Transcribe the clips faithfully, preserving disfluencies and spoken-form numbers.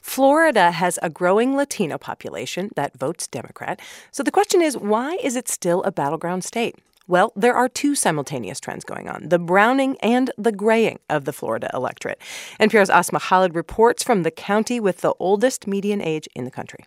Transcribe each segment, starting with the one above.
Florida has a growing Latino population that votes Democrat. So the question is, why is it still a battleground state? Well, there are two simultaneous trends going on, the browning and the graying of the Florida electorate. N P R's Asma Khalid reports from the county with the oldest median age in the country.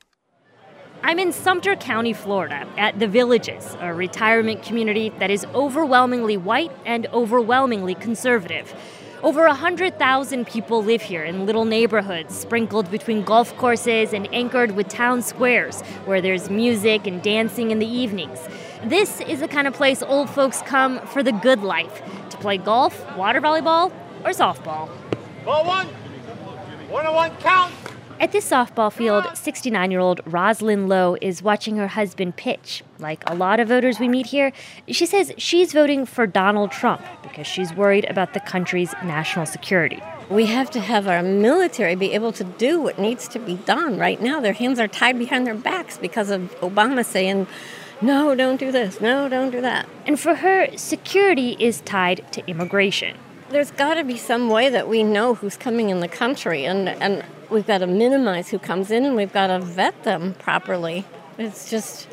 I'm in Sumter County, Florida, at The Villages, a retirement community that is overwhelmingly white and overwhelmingly conservative. Over one hundred thousand people live here in little neighborhoods sprinkled between golf courses and anchored with town squares where there's music and dancing in the evenings. This is the kind of place old folks come for the good life, to play golf, water volleyball, or softball. Ball one, one on one count. At this softball field, sixty-nine-year-old Rosalind Lowe is watching her husband pitch. Like a lot of voters we meet here, she says she's voting for Donald Trump because she's worried about the country's national security. We have to have our military be able to do what needs to be done. Right now, their hands are tied behind their backs because of Obama saying, no, don't do this, no, don't do that. And for her, security is tied to immigration. There's got to be some way that we know who's coming in the country, and, and we've got to minimize who comes in, and we've got to vet them properly. It's just,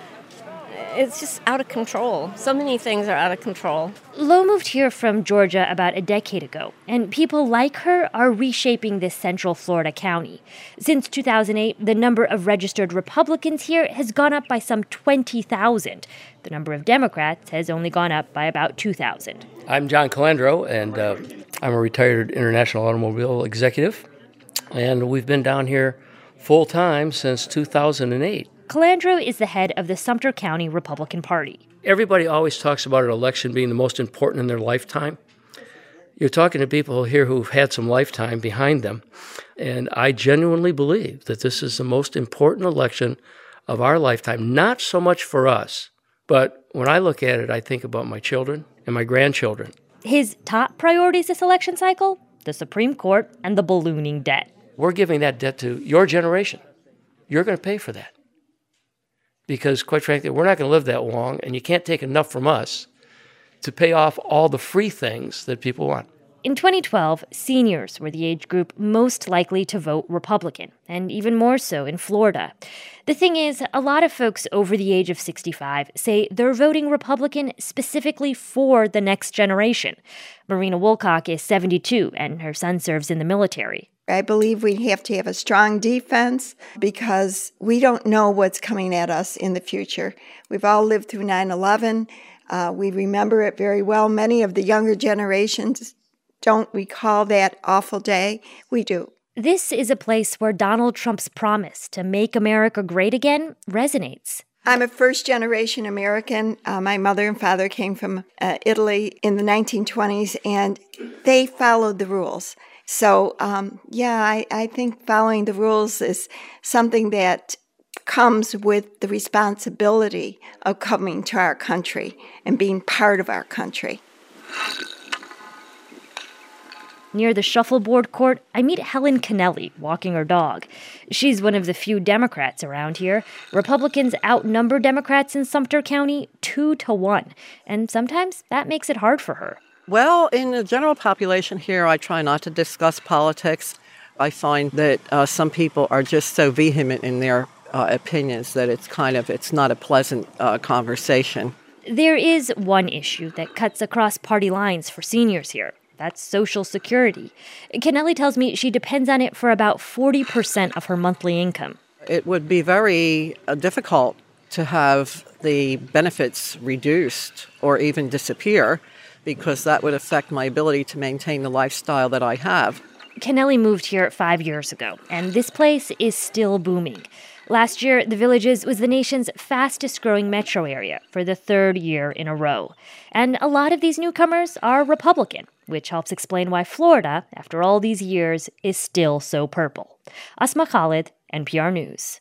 it's just out of control. So many things are out of control. Lowe moved here from Georgia about a decade ago, and people like her are reshaping this central Florida county. Since two thousand eight, the number of registered Republicans here has gone up by some twenty thousand. The number of Democrats has only gone up by about two thousand. I'm John Calandro, and uh, I'm a retired international automobile executive, and we've been down here full-time since two thousand eight. Calandro is the head of the Sumter County Republican Party. Everybody always talks about an election being the most important in their lifetime. You're talking to people here who've had some lifetime behind them, and I genuinely believe that this is the most important election of our lifetime, not so much for us, but when I look at it, I think about my children and my grandchildren. His top priorities this election cycle? The Supreme Court and the ballooning debt. We're giving that debt to your generation. You're going to pay for that. Because, quite frankly, we're not going to live that long, and you can't take enough from us to pay off all the free things that people want. In twenty twelve, seniors were the age group most likely to vote Republican, and even more so in Florida. The thing is, a lot of folks over the age of sixty-five say they're voting Republican specifically for the next generation. Marina Woolcock is seventy-two, and her son serves in the military. I believe we have to have a strong defense because we don't know what's coming at us in the future. We've all lived through nine eleven. Uh, we remember it very well. Many of the younger generations don't recall that awful day. We do. This is a place where Donald Trump's promise to make America great again resonates. I'm a first-generation American. Uh, my mother and father came from uh, Italy in the nineteen twenties, and they followed the rules. So, um, yeah, I, I think following the rules is something that comes with the responsibility of coming to our country and being part of our country. Near the shuffleboard court, I meet Helen Kennelly walking her dog. She's one of the few Democrats around here. Republicans outnumber Democrats in Sumter County two to one, and sometimes that makes it hard for her. Well, in the general population here, I try not to discuss politics. I find that uh, some people are just so vehement in their uh, opinions that it's kind of, it's not a pleasant uh, conversation. There is one issue that cuts across party lines for seniors here. That's Social Security. Kennelly tells me she depends on it for about forty percent of her monthly income. It would be very uh, difficult to have the benefits reduced or even disappear, because that would affect my ability to maintain the lifestyle that I have. Kennelly moved here five years ago, and this place is still booming. Last year, The Villages was the nation's fastest-growing metro area for the third year in a row. And a lot of these newcomers are Republican, which helps explain why Florida, after all these years, is still so purple. Asma Khalid, N P R News.